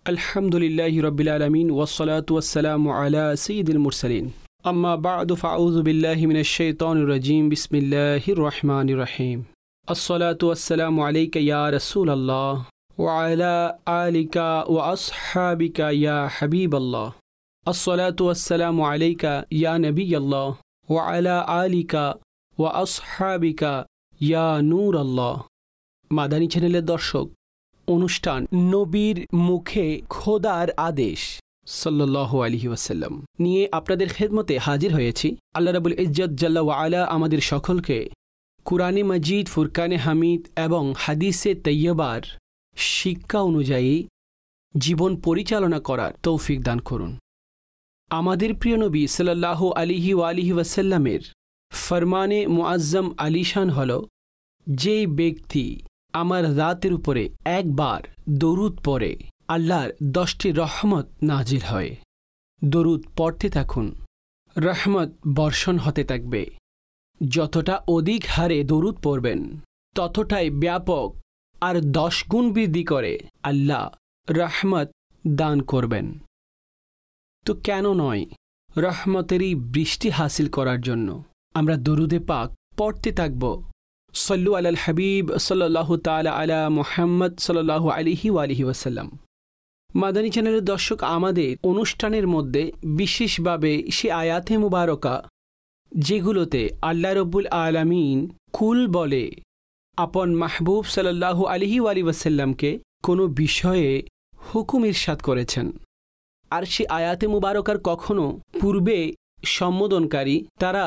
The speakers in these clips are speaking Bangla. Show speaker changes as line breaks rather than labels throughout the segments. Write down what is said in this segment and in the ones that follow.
আলহামদুলিল্লাহি রাব্বিল আলামিন ওয়াসসালাতু ওয়াসসালামু আলা সাইয়্যিদিল মুরসালিন আম্মা বা'দু ফাআউযু বিল্লাহি মিনাশ শাইতানির রাজীম বিসমিল্লাহির রহমানির রহিম আসসালাতু ওয়াসসালামু আলাইকা ইয়া রাসূলাল্লাহ ওয়া আলা আলিকা ওয়া আসহাবিকা ইয়া হাবিবাল্লাহ আসসালাতু ওয়াসসালামু আলাইকা ইয়া নবিয়াল্লাহ ওয়া আলা আলিকা ওয়া আসহাবিকা ইয়া নূরাল্লাহ। মাদানী চ্যানেলের দর্শক, অনুষ্ঠান নবীর মুখে খোদার আদেশ সাল্লাল্লাহু আলাইহি ওয়াসাল্লাম নিয়ে আপনাদের খেদমতে হাজির হয়েছি। আল্লাহ রাব্বুল ইজ্জত জাল্লা ওয়া আলা আমাদের সকলকে কুরআনে মাজিদ, ফুরকানে হামিদ এবং হাদিসে তৈয়বার শিক্ষা অনুযায়ী জীবন পরিচালনা করার তৌফিক দান করুন। আমাদের প্রিয় নবী সাল্লাল্লাহু আলাইহি ওয়াসাল্লামের ফরমানে মুআজ্জম আলিশান হল, যেই ব্যক্তি আমার রাতের উপরে একবার দরুদ পড়ে আল্লাহর 10টি রহমত নাজিল হয়। দরুদ পড়তে থাকুন, রহমত বর্ষণ হতে থাকবে। যতটা অধিক হারে দরুদ পড়বেন ততটাই ব্যাপক আর 10 গুণ বৃদ্ধি করে আল্লাহ রহমত দান করবেন। তো কেন নয়, রহমতেরই বৃষ্টি হাসিল করার জন্য আমরা দরুদে পাক পড়তে থাকব। সল্লু আলাল হাবিব সাল্লাল্লাহু তাআলা আলা মুহাম্মদ সাল্লাল্লাহু আলাইহি ওয়াসাল্লাম। মাদানী চ্যানেলের দর্শক, আমাদের অনুষ্ঠানের মধ্যে বিশেষভাবে সে আয়াতে মুবারকা যেগুলোতে আল্লাহ রব্বুল আলামিন কুল বলে আপন মাহবুব সাল্লাল্লাহু আলাইহি ওয়াসাল্লামকে কোনো বিষয়ে হুকুম ইরশাদ করেছেন। আর সে আয়াতে মুবারকার কখনো পূর্বে সম্বোধনকারী তারা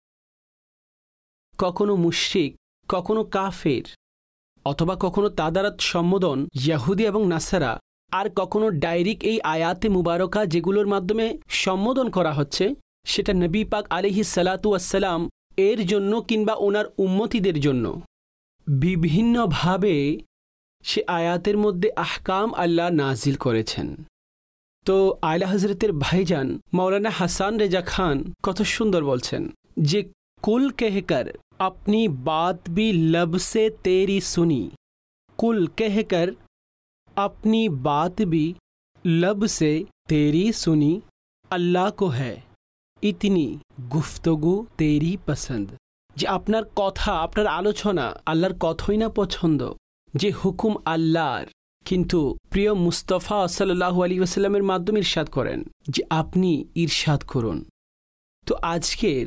কখনো মুশরিক, কখনো কাফের, অথবা কখনো তাদারাত সম্বোধন ইয়াহুদি এবং নাসারা, আর কখনো ডাইরেক্ট এই আয়াতে মুবারকা যেগুলোর মাধ্যমে সম্বোধন করা হচ্ছে সেটা নবী পাক আলাইহিস সালাতু ওয়াসসালাম এর জন্য কিংবা ওনার উম্মতিদের জন্য বিভিন্নভাবে সে আয়াতের মধ্যে আহকাম আল্লাহ নাজিল করেছেন। তো আলা হযরতের ভাইজান মাওলানা হাসান রেজা খান কত সুন্দর বলছেন যে কুল कहकर अपनी बात भी लब से तेरी सुनी, कुल कहकर अपनी बात भी लब से तेरी सुनी, अल्लाह को है इतनी गुफ्तगू तेरी पसंद। যে আপনার কথা, আপনার আলোচনা আল্লাহর কতই না পছন্দ, যে হুকুম আল্লাহর, কিন্তু প্রিয় মুস্তাফা সাল্লাল্লাহু আলাইহি ওয়াসাল্লামের মাধ্যমে ইরশাদ করেন যে আপনি ইরশাদ করুন। তো আজকের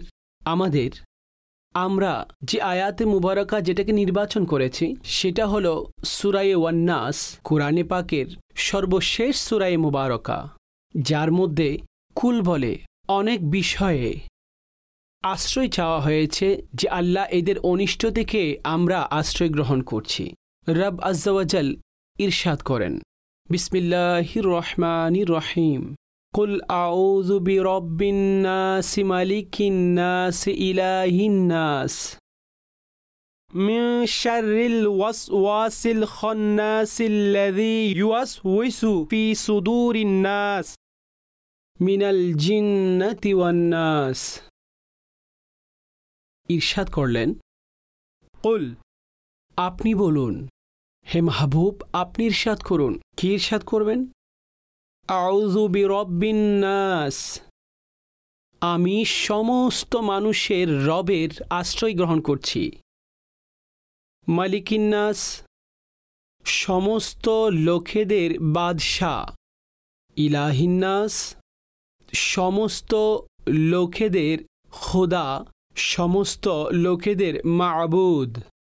আমরা যে আয়াতে মুবারকা যেটাকে নির্বাচন করেছি সেটা হলো সূরায়ে ওয়ান-নাস, কুরআনে পাকের সর্বশেষ সূরায়ে মুবারকা, যার মধ্যে কুল বলে অনেক বিষয়ে আশ্রয় চাওয়া হয়েছে যে আল্লাহ এদের অনিষ্ট থেকে আমরা আশ্রয় গ্রহণ করছি। রব আযজা ওয়া জাল ইরশাদ করেন, বিসমিল্লাহির রহমানির রহিম, কুল আউযু বিরব্বিন নাস মালিকিন নাস ইলাহিন নাস মিন শাররিল ওয়াসওয়াসিল খান্নাসিল্লাযী ইউওয়াসওয়িসু ফি সুদুরিন নাস মিনাল জিন্নাতি ওয়ান নাস। ইরশাদ করলেন, কুল আপনি বলুন, হে মাহবুব আপনি ইরশাদ করুন। কি ইরশাদ করবেন? আউযু বিরব্বিন নাস, আমি সমস্ত মানুষের রবের আশ্রয় গ্রহণ করছি। মালিকিন নাস, সমস্ত লোকেদের বাদশাহ। ইলাহিন নাস, সমস্ত লোকেদের খোদা, সমস্ত লোকেদের মাবুদ।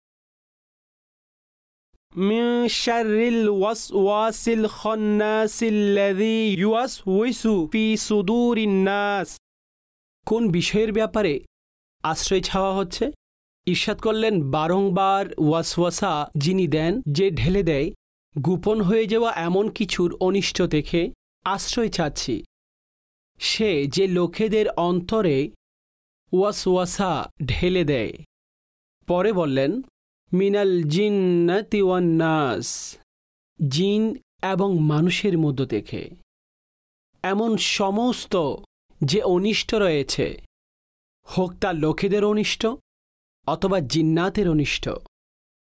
মিন শাররিল ওয়াসওয়াসিল খান্নাসিল্লাযী ইউওয়াসওয়িসু ফি সুদুরিন নাস। কোন বিষয়ের ব্যাপারে আশ্রয় চাওয়া হচ্ছে? ইরশাদ করলেন, বারংবার ওয়াসওয়াসা যিনি দেন, যে ঢেলে দেয়, গোপন হয়ে যাওয়া এমন কিছুর অনিষ্ট থেকে আশ্রয় চাচ্ছি। সে যে লোকেদের অন্তরে ওয়াসওয়াসা ঢেলে দেয়। পরে বললেন, মিনাল জিন্নাতি ওয়ান নাস, জিন এবং মানুষের মধ্য থেকে এমন সমস্ত যে অনিষ্ট রয়েছে, হোক তা লোকেদের অনিষ্ট অথবা জিন্নাতের অনিষ্ট,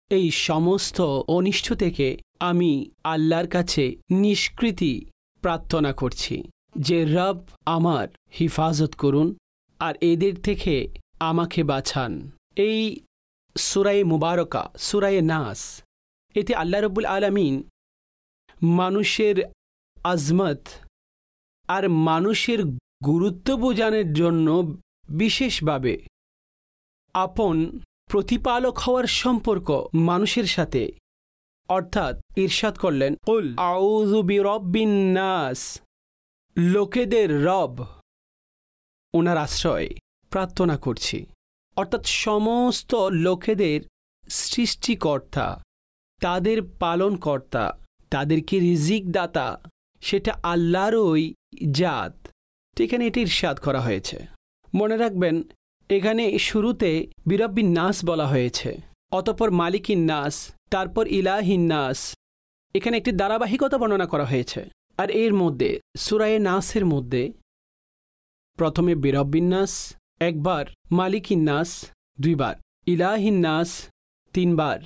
এই সমস্ত অনিষ্ট থেকে আমি আল্লাহর কাছে নিষ্কৃতি প্রার্থনা করছি যে রব আমার হিফাজত করুন আর এদের থেকে আমাকে বাঁচান। এই সূরায়ে মুবারকা সূরায়ে নাস, এতে আল্লাহ রাব্বুল আলামিন মানুষের আজমত আর মানুষের গুরুত্ব বোঝানোর জন্য বিশেষভাবে আপন প্রতিপালক হওয়ার সম্পর্ক মানুষের সাথে অর্থাৎ ইরশাদ করলেন, কুল আউযু বিরব্বিন নাস, লোকেদের রব ওনার আশ্রয় প্রার্থনা করছি। অর্থাৎ সমস্ত লোকেদের সৃষ্টিকর্তা, তাদের পালনকর্তা, তাদেরকে রিজিক দাতা সেটা আল্লাহরই জাত। তো এখানে এটি ইরশাদ করা হয়েছে। মনে রাখবেন এখানে শুরুতে বিরব্বিন নাস বলা হয়েছে, অতঃপর মালিকিন নাস, তারপর ইলাহিন নাস। এখানে একটি ধারাবাহিকতা বর্ণনা করা হয়েছে। আর এর মধ্যে সূরায়ে নাসের মধ্যে প্রথমে বিরব্বিন নাস একবার, মালিকিন নাস দুইবার, ইলাহিন নাস তিনবার,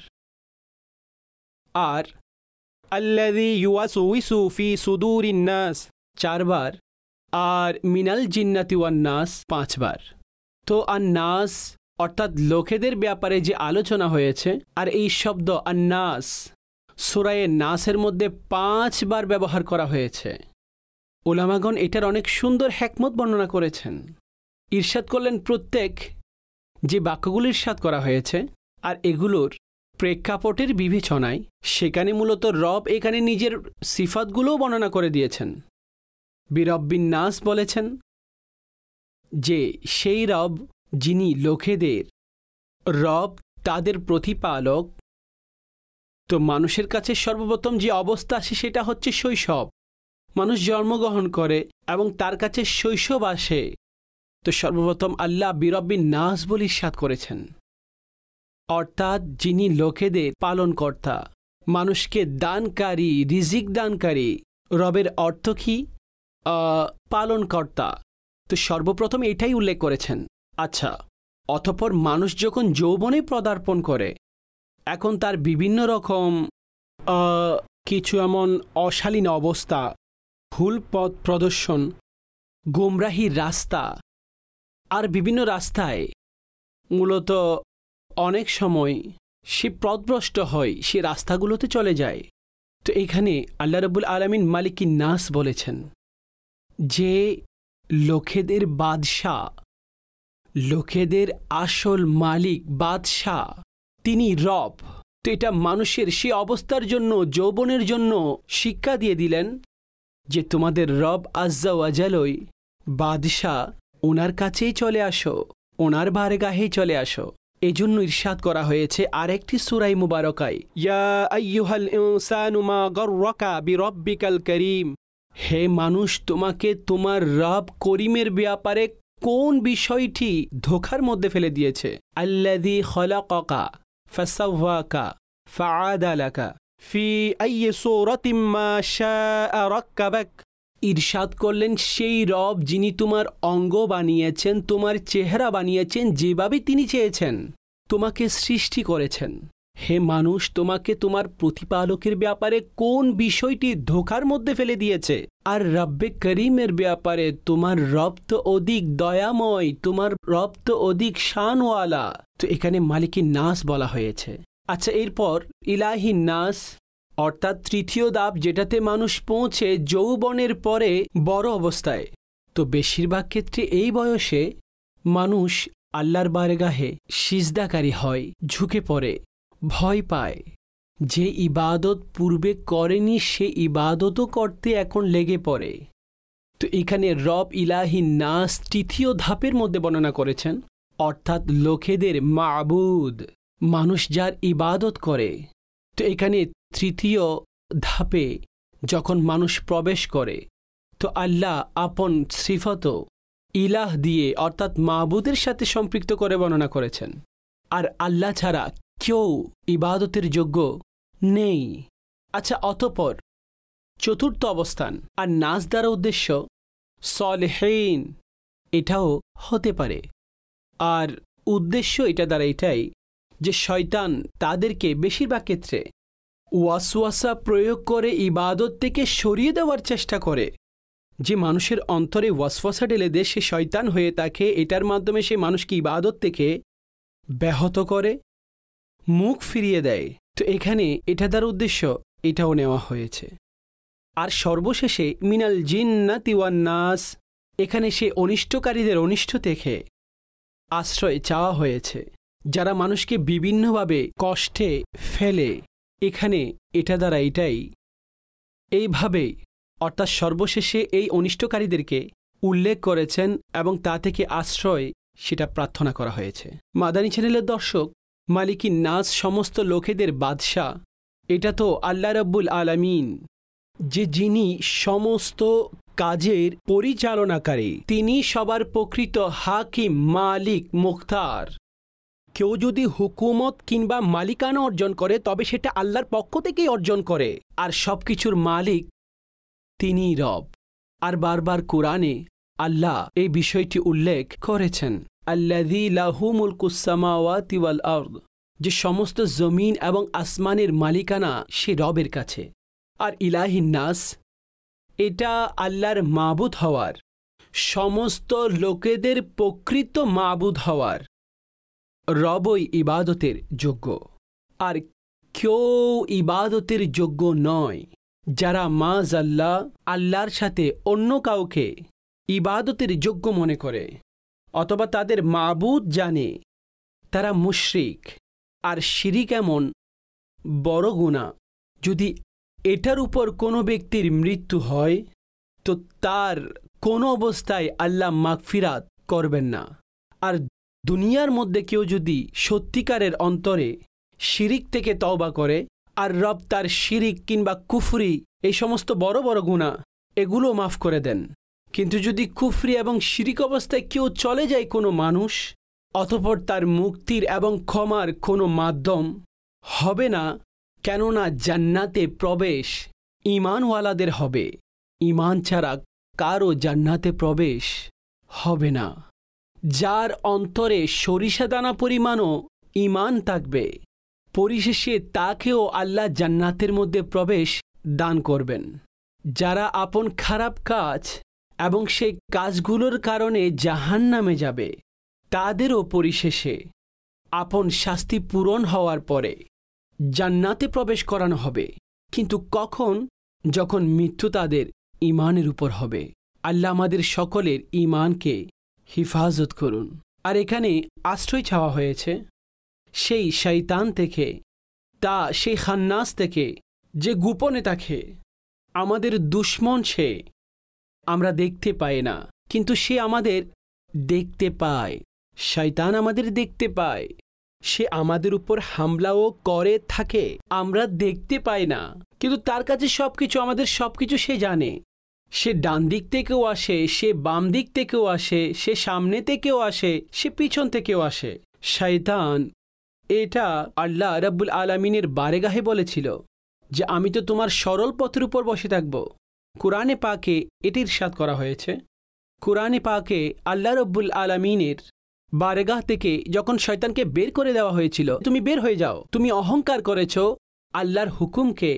আর আল্লাযী ইউওয়াসউইসু ফি সুদুরিন নাস চারবার, আর মিনাল জিন্নাতি ওয়ান নাস পাঁচবার। তো আন-নাস অর্থাৎ লোকেদের ব্যাপারে যে আলোচনা হয়েছে, আর এই শব্দ আন-নাস সূরায়ে নাসের মধ্যে 5 বার ব্যবহার করা হয়েছে। উলামাগণ এটার অনেক সুন্দর হিকমত বর্ণনা করেছেন। ইরশাদ করলেন প্রত্যেক যে বাক্যগুলো ইরশাদ করা হয়েছে আর এগুলোর প্রেক্ষাপটের বিবেচনায় সেখানে মূলত রব এখানে নিজের সিফাতগুলোও বর্ণনা করে দিয়েছেন। বিরব্বিন নাস বলেছেন যে সেই রব যিনি লোকেদের রব, তাদের প্রতিপালক। তো মানুষের কাছে সর্বপ্রথম যে অবস্থা আসে সেটা হচ্ছে শৈশব। মানুষ জন্মগ্রহণ করে এবং তার কাছে শৈশব আসে। তো সর্বপ্রথম আল্লাহ বিরব্বিন নাস বলে ইরশাদ করেছেন, অর্থাৎ যিনি লোকেদের পালনকর্তা, মানুষকে দানকারী, রিজিক দানকারী। রবের অর্থ কি? পালনকর্তা। তো সর্বপ্রথম এটাই উল্লেখ করেছেন। আচ্ছা, অতঃপর মানুষ যখন যৌবনে পদার্পণ করে, এখন তার বিভিন্ন রকম কিছু এমন অশালীন অবস্থা, ভুল পথ প্রদর্শন, গোমরাহির রাস্তা, আর বিভিন্ন রাস্তায় মূলত অনেক সময় সে পথভ্রষ্ট হয়, সে রাস্তাগুলোতে চলে যায়। তো এখানে আল্লাহ রাব্বুল আলামিন মালিকিন নাস বলেছেন যে লোকেদের বাদশাহ, লোকেদের আসল মালিক বাদশাহ তিনি রব। তো এটা মানুষের সে অবস্থার জন্য, যৌবনের জন্য শিক্ষা দিয়ে দিলেন যে তোমাদের রব আজ্জা ওয়াজালই বাদশাহ, ওনার কাছেই চলে আসো, ওনার বারগাহেই চলে আসো। এজন্য ইরশাদ করা হয়েছে আরেকটি সূরা মুবারকায়, ইয়া আইয়ুহাল ইনসানু মা গাররাকা বিরাব্বিকাল কারীম, হে মানুষ তোমাকে তোমার রব করিমের ব্যাপারে কোন বিষয়টি ধোঁকার মধ্যে ফেলে দিয়েছে। আল্লাযী খলাকাকা ফাসাওয়াকা ফাআদালাকা ফি আইয়ি সূরাতিম মা শাআ রাক্কাবাক। ইরশাদ করলেন সেই রব যিনি তোমার অঙ্গ বানিয়েছেন, তোমার চেহারা বানিয়েছেন যেভাবে তিনি চেয়েছেন, তোমাকে সৃষ্টি করেছেন। হে মানুষ তোমাকে তোমার প্রতিপালকের ব্যাপারে কোন বিষয়টি ধোঁকার মধ্যে ফেলে দিয়েছে। আর রব্বে করিমের ব্যাপারে তোমার রব তো অধিক দয়াময়, তোমার রব তো অধিক শানওয়ালা। তো এখানে মালিকিন নাস বলা হয়েছে। আচ্ছা, এরপর ইলাহি নাস অর্থাৎ তৃতীয় ধাপ, যেটাতে মানুষ পৌঁছে যৌবনের পরে বড় অবস্থায়। তো বেশিরভাগ ক্ষেত্রে এই বয়সে মানুষ আল্লাহর বারগাহে সিজদাকারী হয়, ঝুঁকে পড়ে, ভয় পায়। যে ইবাদত পূর্বে করেনি সে ইবাদতও করতে এখন লেগে পড়ে। তো এখানে রব ইলাহি নাস তৃতীয় ধাপের মধ্যে বর্ণনা করেছেন, অর্থাৎ লোকেদের মাবুদ, মানুষ যার ইবাদত করে। তো এখানে তৃতীয় ধাপে যখন মানুষ প্রবেশ করে, তো আল্লাহ আপন সিফত ইলাহ দিয়ে অর্থাৎ মাবুদের সাথে সম্পৃক্ত করে বর্ণনা করেছেন। আর আল্লাহ ছাড়া কেউ ইবাদতের যোগ্য নেই। আচ্ছা, অতঃপর চতুর্থ অবস্থান আর নাস দ্বারা উদ্দেশ্য সলেহীন, এটাও হতে পারে। আর উদ্দেশ্য এটা দ্বারা এটাই যে শয়তান তাদেরকে বেশিরভাগ ক্ষেত্রে ওয়াসওয়াসা প্রয়োগ করে ইবাদত থেকে সরিয়ে দেওয়ার চেষ্টা করে। যে মানুষের অন্তরে ওয়াসওয়াসা ঢেলে দেয় সে শয়তান হয়ে থাকে, এটার মাধ্যমে সে মানুষকে ইবাদত থেকে ব্যাহত করে, মুখ ফিরিয়ে দেয়। তো এখানে এটা তার উদ্দেশ্য, এটাও নেওয়া হয়েছে। আর সর্বশেষে মিনাল জিন্নাতি ওয়ান নাস, এখানে সে অনিষ্টকারীদের অনিষ্ট থেকে আশ্রয় চাওয়া হয়েছে, যারা মানুষকে বিভিন্নভাবে কষ্টে ফেলে। এখানে এটা দ্বারা এটাই এইভাবে, অর্থাৎ সর্বশেষে এই অনিষ্টকারীদেরকে উল্লেখ করেছেন এবং তা থেকে আশ্রয় সেটা প্রার্থনা করা হয়েছে। মাদানী চ্যানেলের দর্শক, মালিকিন নাস, সমস্ত লোকেদের বাদশাহ, এটা তো আল্লাহ রাব্বুল আলামিন, যে যিনি সমস্ত কাজের পরিচালনাকারী, তিনি সবার প্রকৃত হাকিম, মালিক, মুখতার। কেউ যদি হুকুমত কিংবা মালিকানা অর্জন করে তবে সেটা আল্লাহর পক্ষ থেকেই অর্জন করে, আর সব কিছুর মালিক তিনিই রব। আর বারবার কোরআনে আল্লাহ এই বিষয়টি উল্লেখ করেছেন, আল্লাযী লাহু মুলকুস সামাওয়াতি ওয়াল আরদ, যে সমস্ত জমিন এবং আসমানের মালিকানা সে রবের কাছে। আর ইলাহিন নাস, এটা আল্লাহর মাবুদ হওয়ার, সমস্ত লোকেদের প্রকৃত মাবুদ হওয়ার, রবই ইবাদতের যোগ্য। আর কেউ ইবাদতের যোগ্য নয় যারা মাযাল্লাহ আল্লাহর সাথে অন্য কাউকে ইবাদতের যোগ্য মনে করে অথবা তাদের মাবুদ জানে, তারা মুশরিক। আর শিরিক এমন বড় গুনাহ, যদি এটার উপর কোনো ব্যক্তির মৃত্যু হয় তো তার কোনো অবস্থায় আল্লাহ মাগফিরাত করবেন না। আর দুনিয়ার মধ্যে কেউ যদি সত্যিকারের অন্তরে শিরিক থেকে তওবা করে, আর রব তার শিরিক কিংবা কুফরি, এই সমস্ত বড় বড় গুনাহ, এগুলো মাফ করে দেন। কিন্তু যদি কুফরি এবং শিরিক অবস্থায় কেউ চলে যায় কোনো মানুষ, অতঃপর তার মুক্তির এবং ক্ষমার কোনো মাধ্যম হবে না, কেননা জান্নাতে প্রবেশ ঈমানওয়ালাদের হবে, ঈমান ছাড়া কারও জান্নাতে প্রবেশ হবে না। যার অন্তরে সরিষা দানা পরিমাণও ঈমান থাকবে, পরিশেষে তাকেও আল্লাহ জান্নাতের মধ্যে প্রবেশ দান করবেন। যারা আপন খারাপ কাজ এবং সেই কাজগুলোর কারণে জাহান্নামে যাবে, তাদেরও পরিশেষে আপন শাস্তি পূরণ হওয়ার পরে জান্নাতে প্রবেশ করানো হবে। কিন্তু কখন? যখন মৃত্যু তাদের ঈমানের উপর হবে। আল্লাহ আমাদের সকলের ঈমানকে হিফাজত করুন। আর এখানে আশ্রয় চাওয়া হয়েছে সেই শয়তান থেকে, সেই খান্নাস থেকে, যে গোপনে থাকে, আমাদের দুশমন সে, আমরা দেখতে পাই না কিন্তু সে আমাদের দেখতে পায়। শয়তান আমাদের দেখতে পায়, সে আমাদের উপর হামলাও করে থাকে, আমরা দেখতে পাই না, কিন্তু তার কাছে সবকিছু, আমাদের সবকিছু সে জানে। সে ডান দিক থেকেও আসে, সে বাম দিক থেকেও আসে, সে সামনে থেকেও আসে, সে পিছন থেকেও আসে। শয়তান এটা আল্লাহ রাব্বুল আলামিনের বারেগাহে বলেছিল যে আমি তো তোমার সরল পথের উপর বসে থাকব। কুরআনে পাকে এটি ইরশাদ করা হয়েছে। কুরআনে পাকে আল্লাহ রাব্বুল আলামিনের বারেগাহ থেকে যখন শয়তানকে বের করে দেওয়া হয়েছিল, তুমি বের হয়ে যাও, তুমি অহংকার করেছ, আল্লাহর হুকুমকে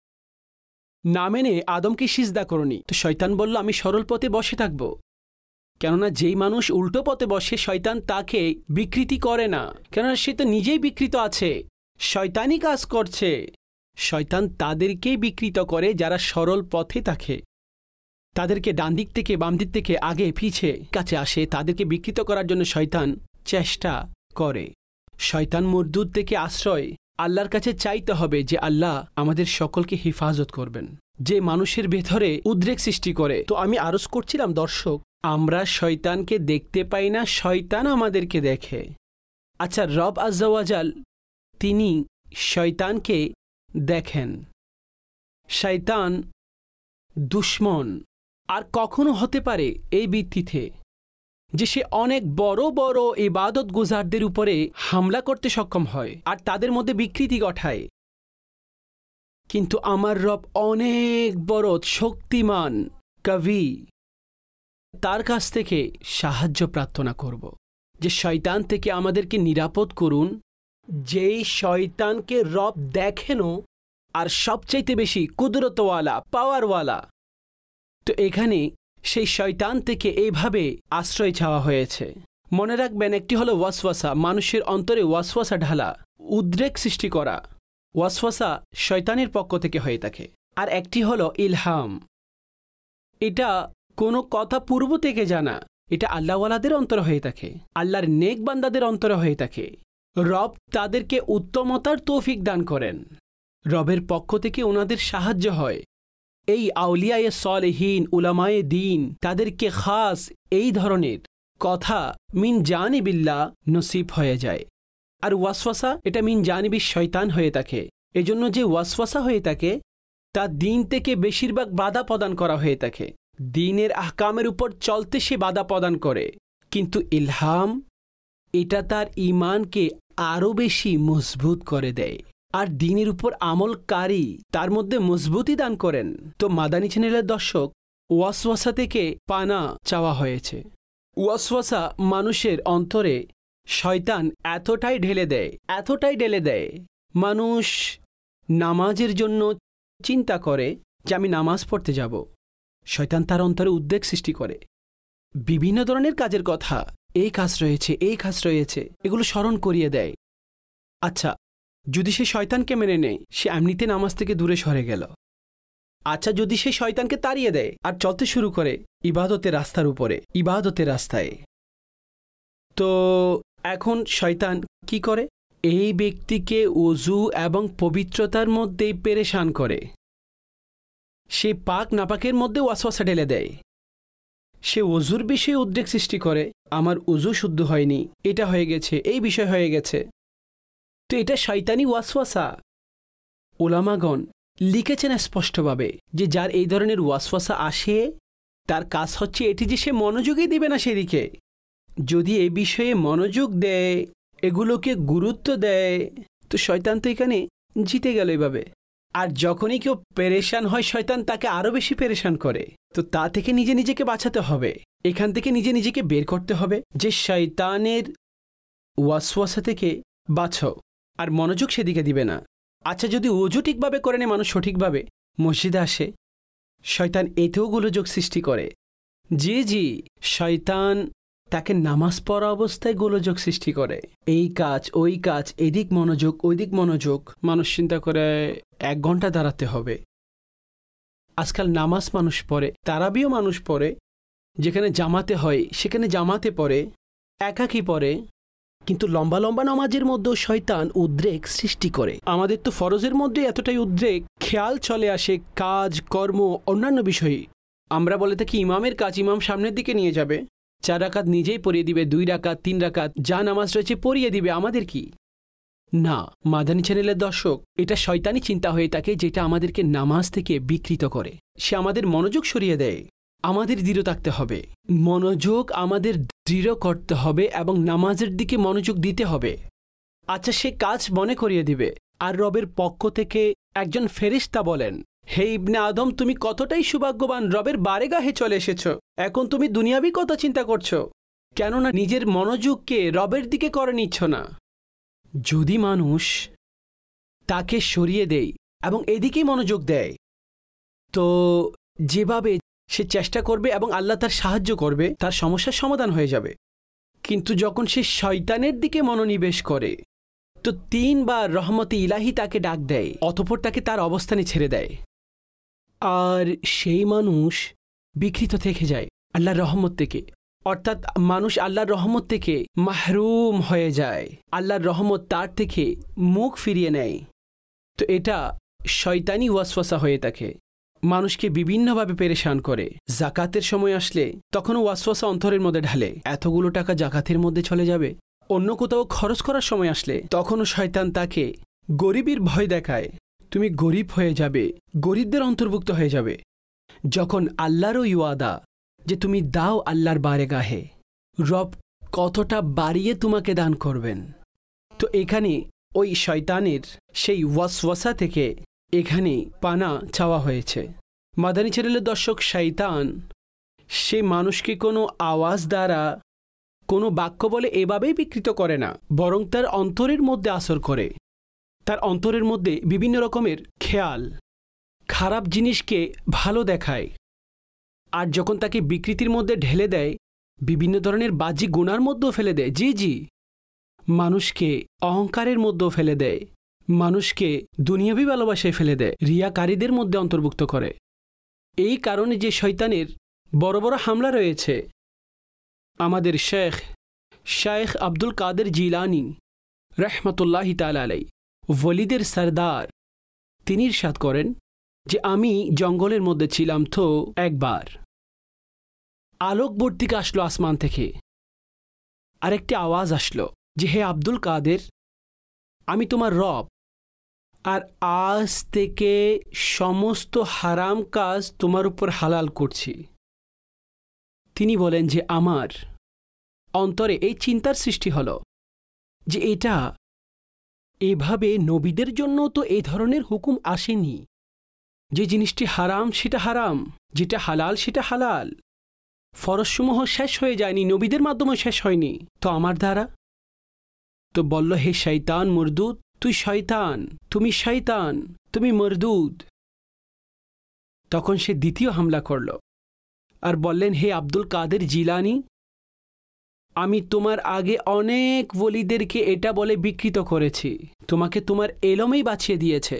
না মেনে আদমকে সিজদা করনি। তো শয়তান বলল আমি সরল পথে বসে থাকব, কেননা যেই মানুষ উল্টো পথে বসে শয়তান তাকে বিকৃতি করে না, কেননা সে তো নিজেই বিকৃত আছে, শয়তানি কাজ করছে। শয়তান তাদেরকেই বিকৃত করে যারা সরল পথে থাকে, তাদেরকে ডান দিক থেকে বাম দিক থেকে আগে পিছে কাছে আসে, তাদেরকে বিকৃত করার জন্য শয়তান চেষ্টা করে। শয়তান মরদুদ থেকে আশ্রয় আল্লাহর কাছে চাইতে হবে যে আল্লাহ আমাদের সকলকে হিফাজত করবেন। যে মানুষের ভেতরে উদ্রেক সৃষ্টি করে, তো আমি আরজ করছিলাম দর্শক, আমরা শয়তানকে দেখতে পাই না, শয়তান আমাদেরকে দেখে। আচ্ছা, রব আজ্জা ওয়াজাল তিনি শয়তানকে দেখেন। শয়তান দুশমন আর কখনো হতে পারে এই ভিত্তিতে যে সে অনেক বড় বড় ইবাদত গুজারদের উপরে হামলা করতে সক্ষম হয় আর তাদের মধ্যে বিকৃতি ঘটায়। কিন্তু আমার রব অনেক বড় শক্তিমান কবি, তার কাছ থেকে সাহায্য প্রার্থনা করব যে শয়তান থেকে আমাদেরকে নিরাপদ করুন যেই শয়তানকে রব দেখেনও আর সবচাইতে বেশি কুদরতওয়ালা, পাওয়ারওয়ালা, তো এখানে সেই শয়তান থেকে এইভাবে আশ্রয় চাওয়া হয়েছে। মনে রাখবেন, একটি হলো ওয়াসওয়াসা, মানুষের অন্তরে ওয়াসওয়াসা ঢালা, উদ্রেক সৃষ্টি করা, ওয়াসওয়াসা শয়তানের পক্ষ থেকে হয়ে থাকে। আর একটি হলো ইলহাম, এটা কোনো কথা পূর্ব থেকে জানা, এটা আল্লাহওয়ালাদের অন্তরে হয়ে থাকে, আল্লাহর নেক বান্দাদের অন্তরে হয়ে থাকে। রব তাদেরকে উত্তমতার তৌফিক দান করেন, রবের পক্ষ থেকে ওনাদের সাহায্য হয়। এই আউলিয়ায়ে সালেহীন, উলামায়ে দিন, তাদেরকে খাস এই ধরনের কথা মিন জানিবিল্লাহ নসিব হয়ে যায়। আর ওয়াসওয়াসা এটা মিন জানিবি শয়তান হয়ে থাকে। এজন্য যে ওয়াসওয়াসা হয়ে থাকে তা দিন থেকে বেশিরভাগ বাধা প্রদান করা হয়ে থাকে, দিনের আহকামের উপর চলতে সে বাধা প্রদান করে। কিন্তু ইলহাম এটা তার ঈমানকে আরও বেশি মজবুত করে দেয় আর দিনের উপর আমলকারী তার মধ্যে মজবুতি দান করেন। তো মাদানী চ্যানেলের দর্শক, ওয়াসওয়াসা থেকে পানা চাওয়া হয়েছে। ওয়াসওয়াসা মানুষের অন্তরে শয়তান এতটাই ঢেলে দেয়, মানুষ নামাজের জন্য চিন্তা করে যে আমি নামাজ পড়তে যাব, শয়তান তার অন্তরে উদ্বেগ সৃষ্টি করে। বিভিন্ন ধরনের কাজের কথা, এই কাজ রয়েছে, এগুলো স্মরণ করিয়ে দেয়। আচ্ছা, যদি সে শয়তানকে মেনে নেয়, সে এমনিতে নামাজ থেকে দূরে সরে গেল। আচ্ছা, যদি সে শয়তানকে তাড়িয়ে দেয় আর চলতে শুরু করে ইবাদতের রাস্তায়, তো এখন শয়তান কি করে? এই ব্যক্তিকে ওযু এবং পবিত্রতার মধ্যেই পেরেশান করে। সে পাক নাপাকের মধ্যে ওয়াসওয়াসা ঢেলে দেয়। সে ওযুর বিষয়ে উদ্রেক সৃষ্টি করে, আমার ওযু শুদ্ধ হয়নি, এটা হয়ে গেছে, এই বিষয় হয়ে গেছে। তো এটা শয়তানি ওয়াসওয়াসা। উলামাগণ লিখেছেন স্পষ্টভাবে যে যার এই ধরনের ওয়াসওয়াসা আসে, তার কাজ হচ্ছে এটি যে সে মনোযোগই দিবে না সেদিকে। যদি এই বিষয়ে মনোযোগ দেয়, এগুলোকে গুরুত্ব দেয়, তো শয়তান তো এখানে জিতে গেল এভাবে। আর যখনই কেউ পেরেশান হয়, শয়তান তাকে আরও বেশি পেরেশান করে। তো তা থেকে নিজেকে বাঁচাতে হবে, এখান থেকে নিজেকে বের করতে হবে যে শয়তানের ওয়াসওয়াসা থেকে বাঁচো, আর মনোযোগ সেদিকে দিবে না। আচ্ছা, যদি ওযু ঠিকভাবে করে নেয় মানুষ, সঠিকভাবে মসজিদে আসে, শয়তান এতেও গোলযোগ সৃষ্টি করে। জি, শয়তান তাকে নামাজ পড়া অবস্থায় গোলযোগ সৃষ্টি করে, এই কাজ ওই কাজ, এদিক মনোযোগ ওইদিক মনোযোগ। মানুষ চিন্তা করে 1 ঘন্টা দাঁড়াতে হবে। আজকাল নামাজ মানুষ পড়ে, তারাবিও মানুষ পড়ে, যেখানে জামাতে হয় সেখানে জামাতে পড়ে, একাকী পড়ে, কিন্তু লম্বা নামাজের মধ্যেও শয়তান উদ্রেক সৃষ্টি করে। আমাদের তো ফরজের মধ্যে এতটাই উদ্রেক, খেয়াল চলে আসে কাজ কর্ম অন্যান্য বিষয়ে। আমরা বলে থাকি ইমামের কাজ, ইমাম সামনের দিকে নিয়ে যাবে, 4 রাকাত নিজেই পড়িয়ে দিবে, 2 রাকাত 3 রাকাত যা নামাজ রয়েছে পড়িয়ে দিবে, আমাদের কি? না, মাদানী চ্যানেলের দর্শক, এটা শয়তানি চিন্তা হয়ে থাকে যেটা আমাদেরকে নামাজ থেকে বিকৃত করে। সে আমাদের মনোযোগ সরিয়ে দেয়। আমাদের দৃঢ় থাকতে হবে, মনোযোগ আমাদের দৃঢ় করতে হবে এবং নামাজের দিকে মনোযোগ দিতে হবে। আচ্ছা, সে কাজ মনে করিয়ে দিবে, আর রবের পক্ষ থেকে একজন ফেরেশতা বলেন, হে ইবনে আদম, তুমি কতটাই সৌভাগ্যবান, রবের বারেগাহে চলে এসেছ। এখন তুমি দুনিয়াবি কথা চিন্তা করছো, কেননা নিজের মনোযোগকে রবের দিকে করে নিচ্ছ না। যদি মানুষ তাকে সরিয়ে দেয় এবং এদিকেই মনোযোগ দেয়, তো যেভাবে সে চেষ্টা করবে এবং আল্লাহ তার সাহায্য করবে, তার সমস্যার সমাধান হয়ে যাবে। কিন্তু যখন সে শয়তানের দিকে মনোনিবেশ করে, তো 3 বার রহমতে ইলাহি তাকে ডাক দেয়, অতঃপর তাকে তার অবস্থানে ছেড়ে দেয়, আর সেই মানুষ বিকৃত থেকে যায় আল্লাহর রহমত থেকে। অর্থাৎ মানুষ আল্লাহর রহমত থেকে মাহরুম হয়ে যায়, আল্লাহর রহমত তার থেকে মুখ ফিরিয়ে নেয়। তো এটা শয়তানি ওয়াসওয়াসা হয়ে থাকে, মানুষকে বিভিন্নভাবে পেরেশান করে। জাকাতের সময় আসলে তখনও ওয়াসওয়াসা অন্তরের মধ্যে ঢালে, এতগুলো টাকা জাকাতের মধ্যে চলে যাবে। অন্য কোথাও খরচ করার সময় আসলে তখনও শয়তান তাকে গরিবের ভয় দেখায়, তুমি গরিব হয়ে যাবে, গরিবদের অন্তর্ভুক্ত হয়ে যাবে। যখন আল্লাহরও ওয়াদা যে তুমি দাও আল্লাহর বারেগাহে, রব কতটা বাড়িয়ে তোমাকে দান করবেন। তো এখানে ওই শয়তানের সেই ওয়াসওয়াসা থেকে এখানে পানা চাওয়া হয়েছে। মাদানী চ্যানেলের দর্শক, শয়তান সে মানুষকে কোনো আওয়াজ দ্বারা, কোনো বাক্য বলে এভাবেই বিকৃত করে না, বরং তার অন্তরের মধ্যে আসর করে। তার অন্তরের মধ্যে বিভিন্ন রকমের খেয়াল, খারাপ জিনিসকে ভালো দেখায়। আর যখন তাকে বিকৃতির মধ্যে ঢেলে দেয়, বিভিন্ন ধরনের বাহ্যিক গুনার মধ্যেও ফেলে দেয়। জি, মানুষকে অহংকারের মধ্যেও ফেলে দেয়, মানুষকে দুনিয়াবি ভালোবাসায় ফেলে দেয়, রিয়াকারীদের মধ্যে অন্তর্ভুক্ত করে। এই কারণে যে শয়তানের বড় বড় হামলা রয়েছে, আমাদের শেখ আব্দুল কাদের জিলানী রহমতুল্লাহি তাআলা আলাইহি, ওয়ালিদের সরদার, তিনি ইরশাদ করেন যে আমি জঙ্গলের মধ্যে ছিলাম, তো একবার আলোকবর্তিকা আসলো আসমান থেকে। আরেকটি আওয়াজ আসলো যে হে আব্দুল কাদের, আমি তোমার রব, আর আজ থেকে সমস্ত হারাম কাজ তোমার উপর হালাল করছি। তিনি বলেন যে আমার অন্তরে এই চিন্তার সৃষ্টি হলো যে এটা এভাবে নবীদের জন্য তো এই ধরনের হুকুম আসেনি, যে জিনিসটি হারাম সেটা হারাম, যেটা হালাল সেটা হালাল। ফরজসমূহ শেষ হয়ে যায়নি, নবীদের মাধ্যমে শেষ হয়নি, তো আমার দ্বারা? তো বলল, হে শয়তান মরদুদ, তুই শয়তান, তুমি শয়তান, তুমি মরদুদ। তখন সে দ্বিতীয় হামলা করল আর বললেন, হে আব্দুল কাদের জিলানী, আমি তোমার আগে অনেক ওলিদেরকে এটা বলে বিকৃত করেছি, তোমাকে তোমার এলমেই বাঁচিয়ে দিয়েছে।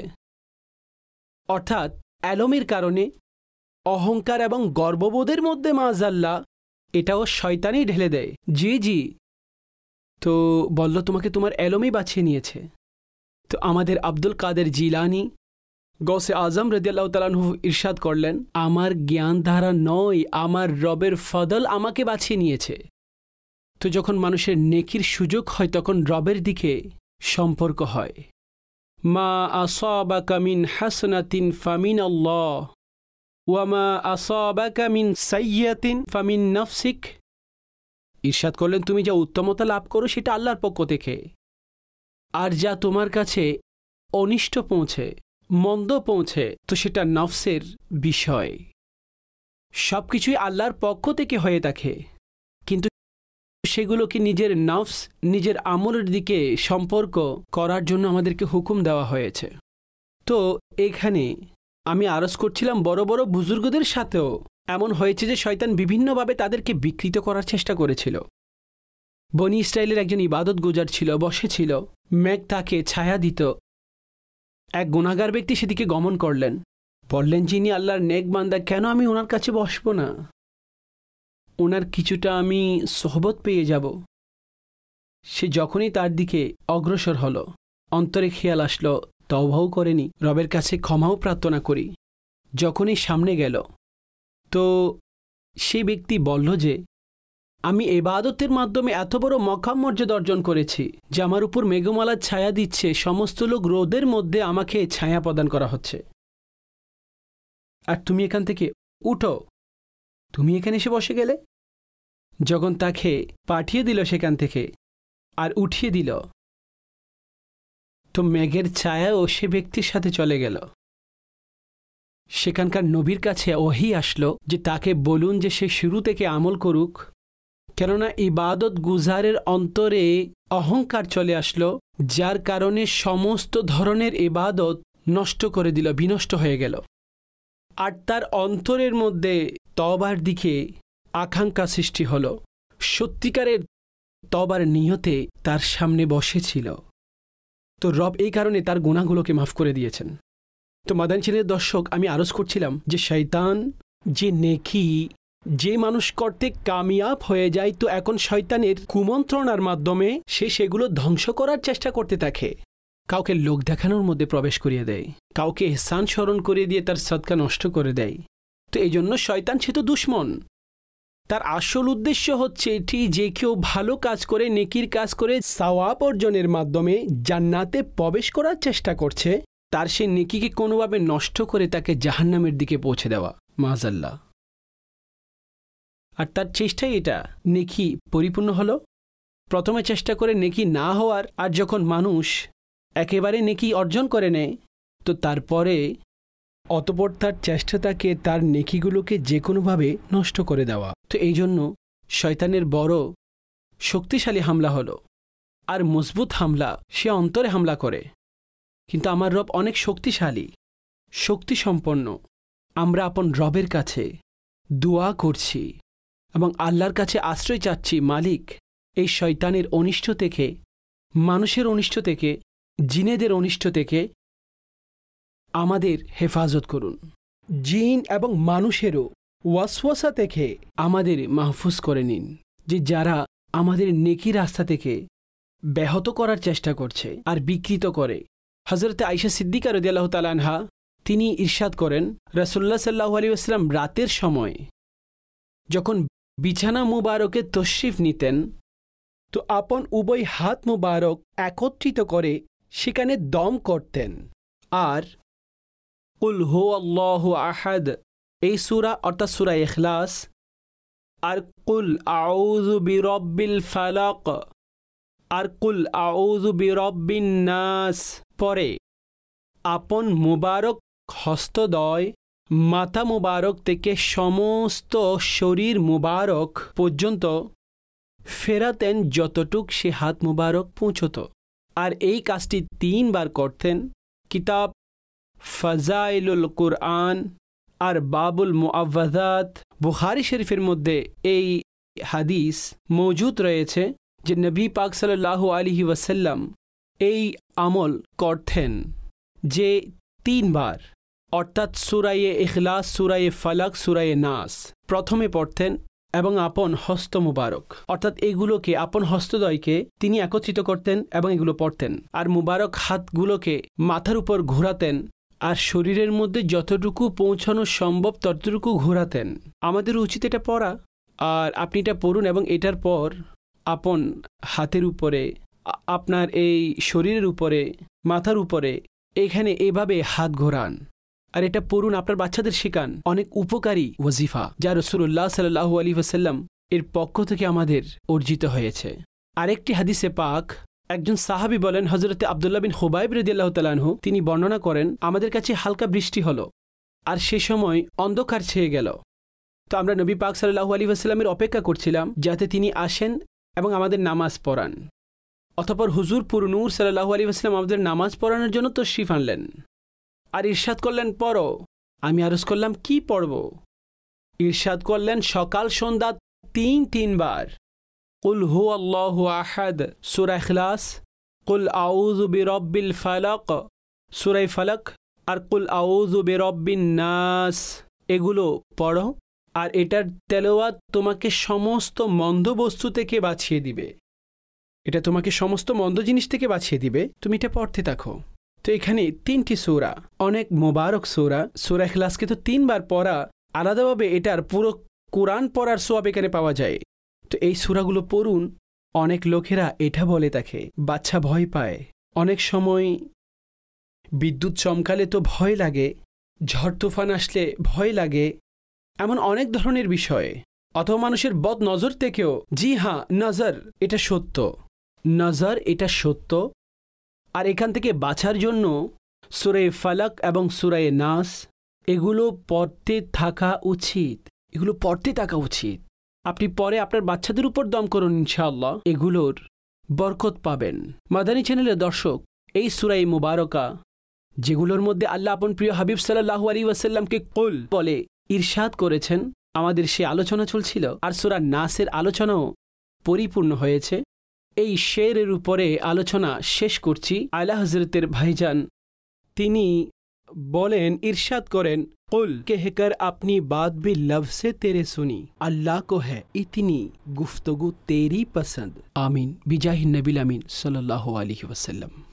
অর্থাৎ এলমের কারণে অহংকার এবং গর্ববোধের মধ্যে মাযাল্লাহ এটাও শয়তানই ঢেলে দেয়। জি, তো বলল তোমাকে তোমার এলমেই বাঁচিয়ে নিয়েছে। তো আমাদের আব্দুল কাদের জিলানী গৌসে আজম রাদিয়াল্লাহু তাআলা আনহু ইরশাদ করলেন, আমার জ্ঞান ধারা নয়, আমার রবের ফদল আমাকে বাঁচিয়ে নিয়েছে। তো যখন মানুষের নেকির সুযোগ হয় তখন রবের দিকে সম্পর্ক হয়। মা আসাবাকা মিন হাসনাতিন ফামিন আল্লাহ ওয়া মা আসাবাকা মিন সাইয়্যাতিন ফামিন নাফসিক। ইরশাদ করলেন, তুমি যা উত্তমতা লাভ করো সেটা আল্লাহর পক্ষ থেকে, আর যা তোমার কাছে অনিষ্ট পৌঁছে, মন্দ পৌঁছে, তো সেটা নফসের বিষয়। সব কিছুই আল্লাহর পক্ষ থেকে হয়ে থাকে, কিন্তু সেগুলোকে নিজের নফস, নিজের আমলের দিকে সম্পর্ক করার জন্য আমাদেরকে হুকুম দেওয়া হয়েছে। তো এখানে আমি আরজ করছিলাম, বড় বড় বুজুর্গদের সাথেও এমন হয়েছে যে শয়তান বিভিন্নভাবে তাদেরকে বিকৃত করার চেষ্টা করেছিল। বনি ইসরায়েলের একজন ইবাদত গুজার ছিল, বসেছিল, মেঘ তাকে ছায়া দিত। এক গুনাহগার ব্যক্তি সেদিকে গমন করলেন, বললেন, যিনি আল্লাহর নেক বান্দা, কেন আমি ওনার কাছে বসবো না? ওনার কিছুটা আমি সোহবত পেয়ে যাব। সে যখনই তার দিকে অগ্রসর হলো, অন্তরে খেয়াল আসলো, তওবাও করেনি, রবের কাছে ক্ষমাও প্রার্থনা করি। যখনই সামনে গেল, তো সে ব্যক্তি বলল যে আমি ইবাদতের মাধ্যমে এত বড় মকাম মর্যাদা অর্জন করেছি যে আমার উপর মেঘমালার ছায়া দিচ্ছে, সমস্ত লোক রোদের মধ্যে আমাকে ছায়া প্রদান করা হচ্ছে, আর তুমি এখান থেকে উঠো, তুমি এখানে এসে বসে গেলে। যখন তাকে পাঠিয়ে দিল সেখান থেকে আর উঠিয়ে দিল, তো মেঘের ছায়াও সে ব্যক্তির সাথে চলে গেল। সেখানকার নবীর কাছে ওহী আসলো যে তাকে বলুন যে সে শুরু থেকে আমল করুক, কেননা ইবাদত গুজারের অন্তরে অহংকার চলে আসলো, যার কারণে সমস্ত ধরনের ইবাদত নষ্ট করে দিল, বিনষ্ট হয়ে গেল। আর তার অন্তরের মধ্যে তওবার দিকে আকাঙ্ক্ষা সৃষ্টি হলো, সত্যিকারের তওবার নিয়তে তার সামনে বসেছিল। তো রব এই কারণে তার গুনাহগুলোকে মাফ করে দিয়েছেন। তো মাদানী চ্যানেলের দর্শক, আমি আরজ করছিলাম যে শয়তান যে নেকি যে মানুষ করতে কামিয়াব হয়ে যায়, তো এখন শয়তানের কুমন্ত্রণার মাধ্যমে সে সেগুলো ধ্বংস করার চেষ্টা করতে থাকে। কাউকে লোক দেখানোর মধ্যে প্রবেশ করিয়ে দেয়, কাউকে ইহসান স্মরণ করিয়ে দিয়ে তার সদকা নষ্ট করে দেয়। তো এই জন্য শয়তান সে তো দুশ্মন। তার আসল উদ্দেশ্য হচ্ছে এটি যে কেউ ভালো কাজ করে, নেকির কাজ করে সওয়াব অর্জনের মাধ্যমে জান্নাতে প্রবেশ করার চেষ্টা করছে, তার সে নেকিকে কোনোভাবে নষ্ট করে তাকে জাহান্নামের দিকে পৌঁছে দেওয়া, মাযাল্লাহ। আর তার চেষ্টাই এটা, নেকি পরিপূর্ণ হলো, প্রথমে চেষ্টা করে নেকি না হওয়ার, আর যখন মানুষ একেবারে নেকি অর্জন করে নেয়, তো তারপরে অতঃপর তার চেষ্টা থাকে তার নেকিগুলোকে যে কোনোভাবে নষ্ট করে দেওয়া। তো এই জন্য শয়তানের বড় শক্তিশালী হামলা হলো, আর মজবুত হামলা সে অন্তরে হামলা করে। কিন্তু আমার রব অনেক শক্তিশালী, শক্তিসম্পন্ন। আমরা আপন রবের কাছে দোয়া করছি এবং আল্লাহর কাছে আশ্রয় চাচ্ছি, মালিক এই শয়তানের অনিষ্ট থেকে, মানুষের অনিষ্ট থেকে, জিনেদের অনিষ্ট থেকে আমাদের হেফাজত করুন। জিন এবং মানুষেরও ওয়াসওয়াসা থেকে আমাদের মাহফুজ করে নিন, যে যারা আমাদের নেকি রাস্তা থেকে ব্যাহত করার চেষ্টা করছে আর বিকৃত করে। হযরত আয়েশা সিদ্দিকা রাদিয়াল্লাহু তাআলা আনহা তিনি ইরশাদ করেন, রাসূলুল্লাহ সাল্লাল্লাহু আলাইহি ওয়াসাল্লাম রাতের সময় যখন বিছানা মুবারকে তশরিফ নিতেন, তো আপন উভয় হাত মুবারক একত্রিত করে সেখানে দম করতেন আর কুল হুয়াল্লাহু আহাদ এই সূরা অর্থাৎ সূরা ইখলাস আর কুল আউযু বিরাব্বিল ফালাক আর কুল আউযু বিরাব্বিন নাস পরে আপন মুবারক হস্তদ্বয় মাথা মুবারক থেকে সমস্ত শরীর মুবারক পর্যন্ত ফেরাতেন যতটুক সে হাত মুবারক পৌঁছত। আর এই কাজটি 3 বার করতেন। কিতাব ফাজাইলুল কুরআন আর বাবুল মুআওয়াযাত বুখারী শরীফের মধ্যে এই হাদিস মৌজুদ রয়েছে যে নবী পাক সাল্লাল্লাহু আলাইহি ওয়াসাল্লাম এই আমল করতেন যে 3 বার, অর্থাৎ সূরায়ে ইখলাস, সূরায়ে ফালাক, সূরায়ে নাস প্রথমে পড়তেন এবং আপন হস্ত মুবারক অর্থাৎ এগুলোকে আপন হস্তদ্বয়কে তিনি একত্রিত করতেন এবং এগুলো পড়তেন। আর মুবারক হাতগুলোকে মাথার উপর ঘোরাতেন আর শরীরের মধ্যে যতটুকু পৌঁছানো সম্ভব ততটুকু ঘোরাতেন। আমাদের উচিত এটা পড়া, আর আপনি এটা পড়ুন এবং এটার পর আপন হাতের উপরে, আপনার এই শরীরের উপরে, মাথার উপরে এখানে এভাবে হাত ঘোরান আর এটা পড়ুন, আপনার বাচ্চাদের শেখান। অনেক উপকারী ওয়াজিফা যা রাসূলুল্লাহ সাল্লাল্লাহু আলাইহি ওয়াসাল্লাম এর পক্ষ থেকে আমাদের অর্জিত হয়েছে। আরেকটি হাদিসে পাক একজন সাহাবী বলেন, হযরত আব্দুল্লাহ বিন খুবাইব রাদিয়াল্লাহু তাআলা আনহু তিনি বর্ণনা করেন, আমাদের কাছে হালকা বৃষ্টি হলো আর সে সময় অন্ধকার ছেয়ে গেল। তো আমরা নবী পাক সাল্লাল্লাহু আলাইহি ওয়াসাল্লামের অপেক্ষা করছিলাম যাতে তিনি আসেন এবং আমাদের নামাজ পড়ান। অতঃপর হুজুর পুরো নূর সাল্লাল্লাহু আলাইহি ওয়াসাল্লাম আমাদের নামাজ পড়ানোর জন্য তশরিফ আনলেন আর ইরশাদ করলেন, পড়ো। আমি আরজ করলাম, কি পড়ব? ইরশাদ করলেন, সকাল সন্ধ্যা 3 বার কুল হুয়াল্লাহু আহাদ সূরা ইখলাস, কুল আউযু বিরাব্বিল ফালাক সূরা ফালাক আর কুল আউযু বিরাব্বিন নাস এগুলো পড়ো। আর এটার তেলাওয়াত তোমাকে সমস্ত মন্দ বস্তু থেকে বাঁচিয়ে দিবে। এটা তোমাকে সমস্ত মন্দ জিনিস থেকে বাঁচিয়ে দিবে, তুমি এটা পড়তে থাকো। তো এখানে 3টি সূরা, অনেক মোবারক সূরা। সূরা ইখলাসকে তো 3 বার পড়া, আলাদাভাবে এটার পুরো কোরআন পড়ার সওয়াব এখানে পাওয়া যায়। তো এই সূরাগুলো পড়ুন। অনেক লোকেরা এটা বলে থাকে বাচ্চা ভয় পায়, অনেক সময় বিদ্যুৎ চমকালে তো ভয় লাগে, ঝড় তুফান আসলে ভয় লাগে, এমন অনেক ধরনের বিষয়, অথবা মানুষের বদ নজর থেকেও। জি হ্যাঁ, নজর এটা সত্য, নজর এটা সত্য। আর এখান থেকে বাঁচার জন্য সূরা ফালাক এবং সূরা নাস এগুলো পড়তে থাকা উচিত, এগুলো পড়তে থাকা উচিত। আপনি পরে আপনার বাচ্চাদের উপর দম করুন, ইনশাআল্লাহ এগুলোর বরকত পাবেন। মাদানী চ্যানেলের দর্শক, এই সূরা মুবারকা যেগুলোর মধ্যে আল্লাহ আপন প্রিয় হাবিব সাল্লাল্লাহু আলাইহি ওয়াসাল্লামকে কুল বলে ইরশাদ করেছেন, আমাদের সে আলোচনা চলছিল। আর সূরা নাসের আলোচনাও পরিপূর্ণ হয়েছে। এই শেরের উপরে আলোচনা শেষ করছি। আলা হযরতের ভাইজান তিনি বলেন, ইরশাদ করেন, কুল कहकर अपनी बात भी लफ्ज़ से तेरे सुनी, अल्लाह को है इतनी गुफ्तगू तेरी पसंद। आमीन बिजाहि नबी अमीन सल्लल्लाहु अलैहि वसल्लम।